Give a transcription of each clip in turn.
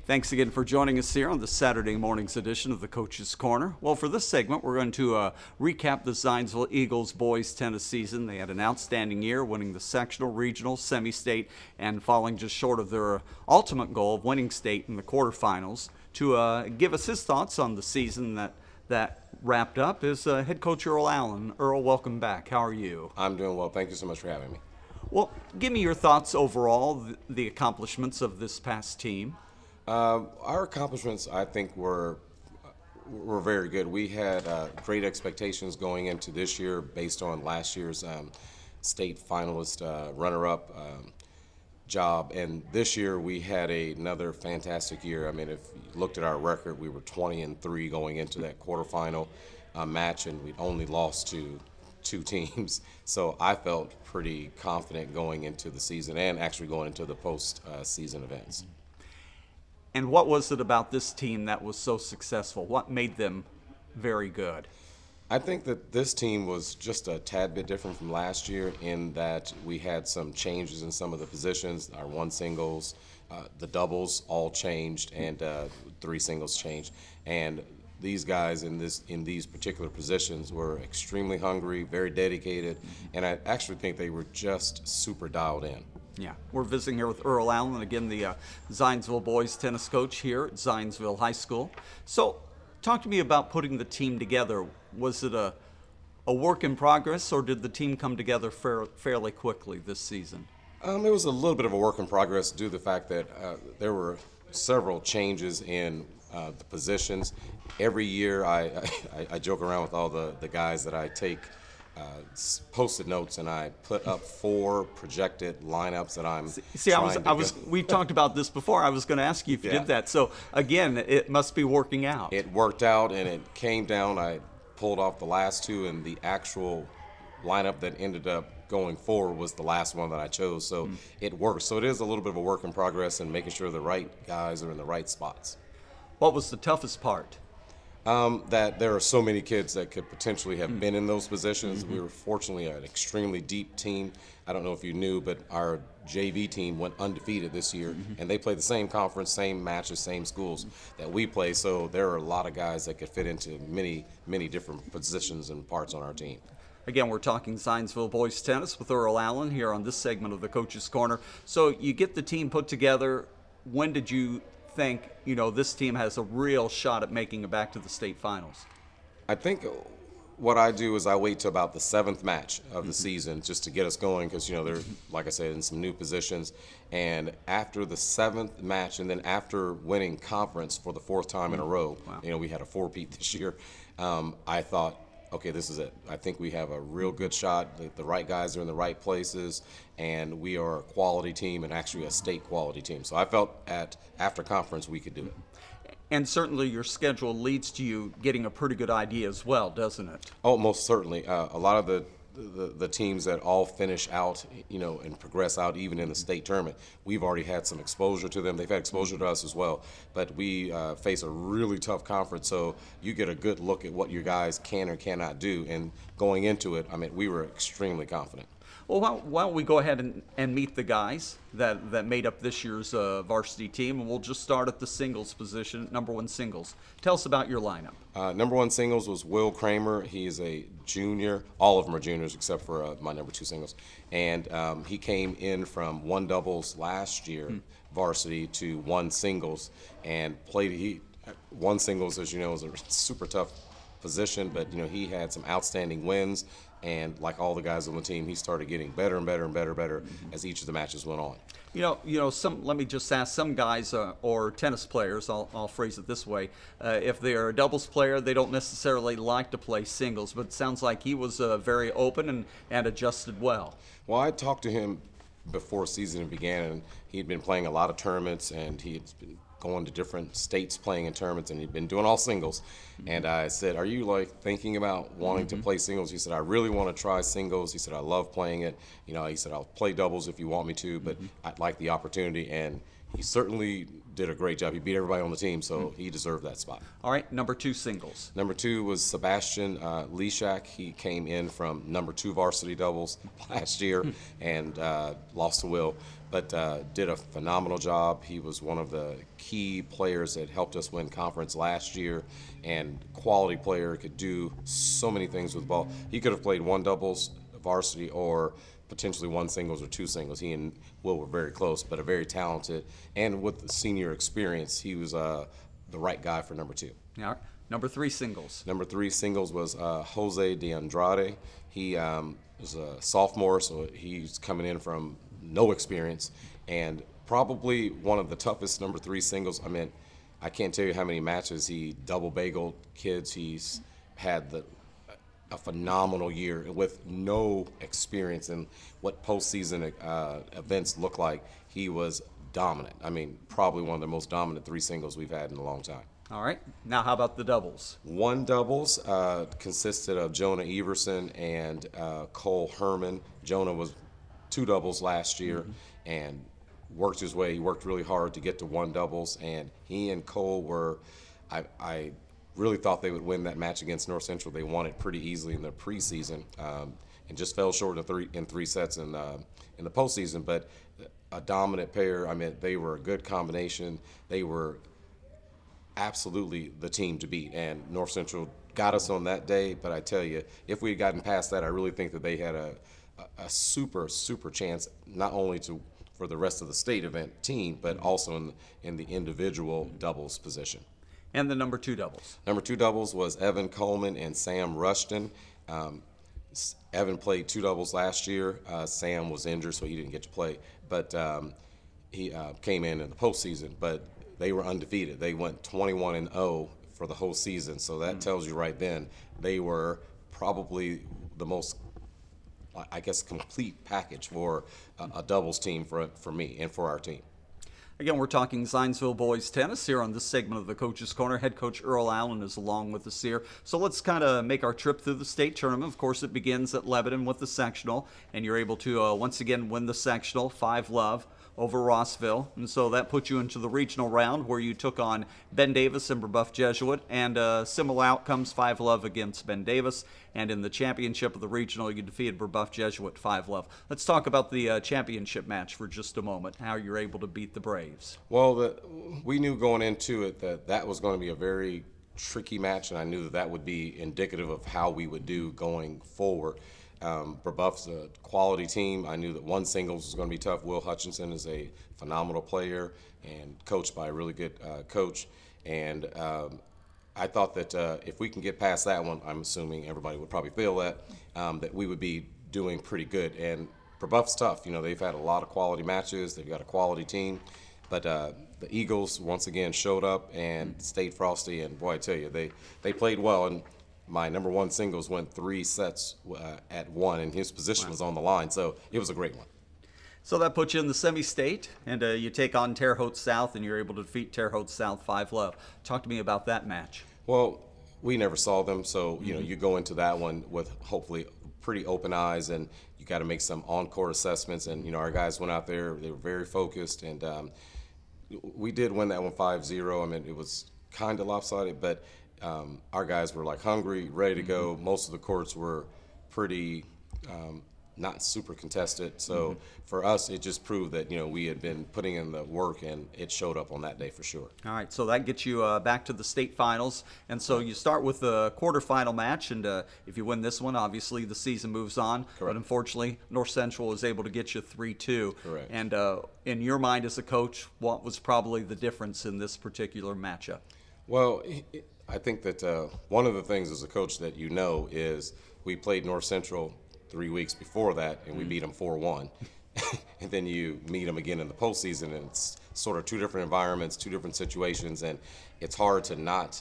Thanks again for joining us here on the Saturday morning's edition of the Coach's Corner. Well, for this segment, we're going to recap the Zionsville Eagles boys tennis season. They had an outstanding year, winning the sectional, regional, semi-state, and falling just short of their ultimate goal of winning state in the quarterfinals. To give us his thoughts on the season that wrapped up is head coach Earl Allen. Earl, welcome back. How are you? I'm doing well. Thank you so much for having me. Well, give me your thoughts overall, the accomplishments of this past team. Our accomplishments, I think, were very good. We had great expectations going into this year based on last year's state finalist runner-up job. And this year we had another fantastic year. I mean, if you looked at our record, we were 20-3 going into that quarterfinal match, and we only lost to two teams. So I felt pretty confident going into the season and actually going into the post-season events. And what was it about this team that was so successful? What made them very good? I think that this team was just a tad bit different from last year in that we had some changes in some of the positions. Our one singles, the doubles all changed, and three singles changed. And these guys in these particular positions were extremely hungry, very dedicated, and I actually think they were just super dialed in. Yeah, we're visiting here with Earl Allen, again, the Zionsville boys tennis coach here at Zionsville High School. So, talk to me about putting the team together. Was it a work in progress, or did the team come together fairly quickly this season? It was a little bit of a work in progress due to the fact that there were several changes in the positions. Every year, I joke around with all the guys that I take Post-it notes, and I put up 4 projected lineups that I'm we talked about this before. I was going to ask you if you did that. So again, it must be working out. It worked out, and it came down. I pulled off the last 2, and the actual lineup that ended up going forward was the last one that I chose. So it worked. So it is a little bit of a work in progress and making sure the right guys are in the right spots. What was the toughest part? That there are so many kids that could potentially have been in those positions. We were fortunately an extremely deep team. I don't know if you knew, but our JV team went undefeated this year, and they play the same conference, same matches, same schools that we play. So there are a lot of guys that could fit into many, many different positions and parts on our team. Again, we're talking Zionsville boys tennis with Earl Allen here on this segment of the Coach's Corner. So you get the team put together. When did you think, this team has a real shot at making it back to the state finals? I think what I do is I wait till about the 7th match of the season just to get us going because, they're, like I said, in some new positions. And after the 7th match, and then after winning conference for the 4th time in a row, we had a 4-peat this year, I thought, okay, this is it. I think we have a real good shot. The right guys are in the right places, and we are a quality team and actually a state quality team. So I felt after conference we could do it. And certainly your schedule leads to you getting a pretty good idea as well, doesn't it? Oh, most certainly. A lot of the teams that all finish out, and progress out even in the state tournament, we've already had some exposure to them. They've had exposure to us as well. But we face a really tough conference, so you get a good look at what your guys can or cannot do. And going into it, we were extremely confident. Well, why don't we go ahead and meet the guys that made up this year's varsity team, and we'll just start at the singles position, number 1 singles. Tell us about your lineup. Number 1 singles was Will Kramer. He is a junior. All of them are juniors except for my number 2 singles. And he came in from 1 doubles last year, varsity, to 1 singles, and played. 1 singles, as you know, is a super tough position, but he had some outstanding wins. And like all the guys on the team, he started getting better and better and better as each of the matches went on. Let me just ask, some guys or tennis players, I'll phrase it this way, if they're a doubles player, they don't necessarily like to play singles, but it sounds like he was very open and adjusted well. Well, I talked to him before season began, and he'd been playing a lot of tournaments, and he had been going to different states playing in tournaments, and he'd been doing all singles. And I said, are you thinking about wanting to play singles? He said, I really want to try singles. He said, I love playing it. He said, I'll play doubles if you want me to, but I'd like the opportunity. And he certainly did a great job. He beat everybody on the team, so he deserved that spot. All right, number 2 singles. Number 2 was Sebastian Leshak. He came in from number 2 varsity doubles last year and lost to Will, but did a phenomenal job. He was one of the key players that helped us win conference last year, and quality player, could do so many things with the ball. He could have played 1 doubles varsity or potentially 1 singles or 2 singles. He and Will were very close, but a very talented, and with the senior experience, he was the right guy for number 2. All right. Number 3 singles. Number 3 singles was Jose de Andrade. He was a sophomore, so he's coming in from no experience, and probably one of the toughest number 3 singles. I mean, I can't tell you how many matches he double bageled kids. He's had a phenomenal year with no experience in what postseason events look like. He was dominant. I mean, probably one of the most dominant 3 singles we've had in a long time. All right. Now, how about the doubles? 1 doubles consisted of Jonah Everson and Cole Herman. Jonah was 2 doubles last year and worked his way. He worked really hard to get to 1 doubles, and he and Cole were, I really thought they would win that match against North Central. They won it pretty easily in the preseason, and just fell short in 3 sets in the postseason. But a dominant pair. I mean, they were a good combination. They were absolutely the team to beat, and North Central got us on that day. But I tell you, if we had gotten past that, I really think that they had a super chance, not only for the rest of the state event team, but also in the individual doubles position. And the number 2 doubles. Number 2 doubles was Evan Coleman and Sam Rushton. Evan played 2 doubles last year. Sam was injured, so he didn't get to play. But he came in the postseason. But they were undefeated. They went 21-0 for the whole season. So that tells you right then they were probably the most, I guess, complete package for a doubles team for me and for our team. Again, we're talking Zionsville boys tennis here on this segment of the Coach's Corner. Head coach Earl Allen is along with us here. So let's kind of make our trip through the state tournament. Of course, it begins at Lebanon with the sectional, and you're able to once again win the sectional 5-love over Rossville. And so that puts you into the regional round where you took on Ben Davis and Brebeuf Jesuit, and similar outcomes, 5-love against Ben Davis. And in the championship of the regional, you defeated Brebeuf Jesuit 5-love. Let's talk about the championship match for just a moment, how you're able to beat the Braves. Well, we knew going into it that was going to be a very tricky match, and I knew that would be indicative of how we would do going forward. Brebeuf's a quality team. I knew that 1 singles was going to be tough. Will Hutchinson is a phenomenal player and coached by a really good coach. And I thought that if we can get past that one, I'm assuming everybody would probably feel that we would be doing pretty good. And Brebeuf's tough. You know, they've had a lot of quality matches. They've got a quality team. But the Eagles once again showed up and stayed frosty. And boy, I tell you, they played well. And my number 1 singles went 3 sets at 1, and his position was on the line, so it was a great one. So that puts you in the semi-state, and you take on Terre Haute South, and you're able to defeat Terre Haute South 5-love. Talk to me about that match. Well, we never saw them, so you know you go into that one with hopefully pretty open eyes, and you got to make some on-court assessments. And you know our guys went out there; they were very focused, and we did win that one 5-0. I mean, it was kind of lopsided, but our guys were like hungry, ready to go. Most of the courts were pretty not super contested. So for us, it just proved that, you know, we had been putting in the work, and it showed up on that day for sure. All right, so that gets you back to the state finals. And so you start with the quarterfinal match, and if you win this one, obviously the season moves on. Correct. But unfortunately, North Central was able to get you 3-2. Correct. And in your mind as a coach, what was probably the difference in this particular matchup? Well, I think that one of the things as a coach that you know is we played North Central 3 weeks before that, and we beat them 4-1. And then you meet them again in the postseason, and it's sort of 2 different environments, 2 different situations, and it's hard to not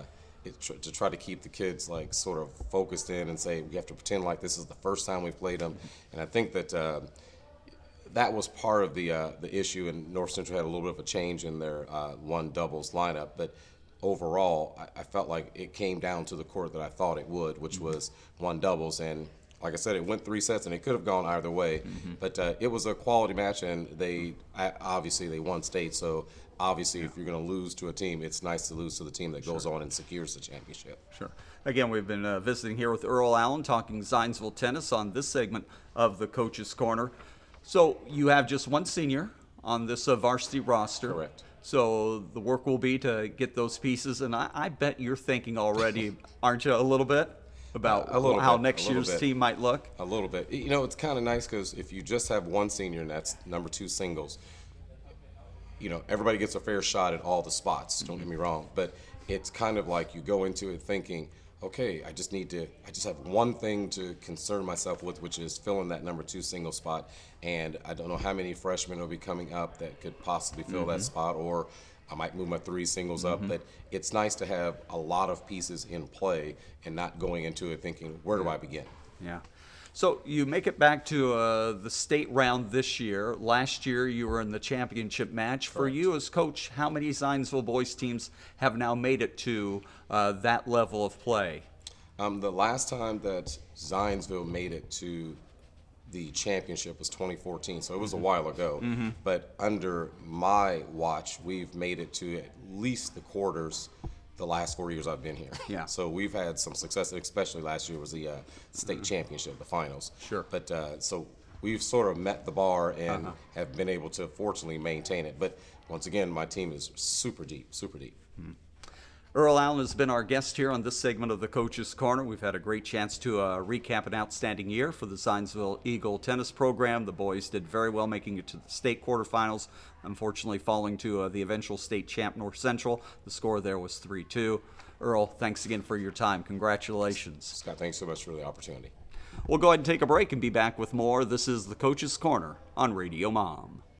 to try to keep the kids like sort of focused in and say we have to pretend like this is the first time we've played them. And I think that that was part of the issue, and North Central had a little bit of a change in their 1 doubles lineup, but overall I felt like it came down to the court that I thought it would, which was 1 doubles. And like I said, it went 3 sets, and it could have gone either way. But it was a quality match, and obviously they won state. So obviously, if you're going to lose to a team, it's nice to lose to the team that goes on and secures the championship. Sure. Again, we've been visiting here with Earl Allen, talking Zionsville tennis on this segment of the Coach's Corner. So you have just one senior on this varsity roster. Correct. So the work will be to get those pieces, and I bet you're thinking already, aren't you, a little bit about how next year's team might look? A little bit. You know, it's kind of nice because if you just have one senior and that's number 2 singles, you know, everybody gets a fair shot at all the spots. Don't get me wrong, but it's kind of like you go into it thinking, okay, I just have one thing to concern myself with, which is filling that number 2 single spot. And I don't know how many freshmen will be coming up that could possibly fill that spot, or I might move my 3 singles up. But it's nice to have a lot of pieces in play and not going into it thinking, where do I begin? Yeah. So you make it back to the state round this year. Last year you were in the championship match. For you as coach, how many Zionsville boys teams have now made it to that level of play? The last time that Zionsville made it to the championship was 2014, so it was a while ago. But under my watch, we've made it to at least the quarters the last 4 years I've been here. Yeah. So we've had some success, especially last year was the state championship, the finals. Sure. But so we've sort of met the bar and have been able to fortunately maintain it. But once again, my team is super deep, super deep. Earl Allen has been our guest here on this segment of the Coach's Corner. We've had a great chance to recap an outstanding year for the Zionsville Eagle tennis program. The boys did very well, making it to the state quarterfinals, unfortunately falling to the eventual state champ North Central. The score there was 3-2. Earl, thanks again for your time. Congratulations. Scott, thanks so much for the opportunity. We'll go ahead and take a break and be back with more. This is the Coach's Corner on Radio Mom.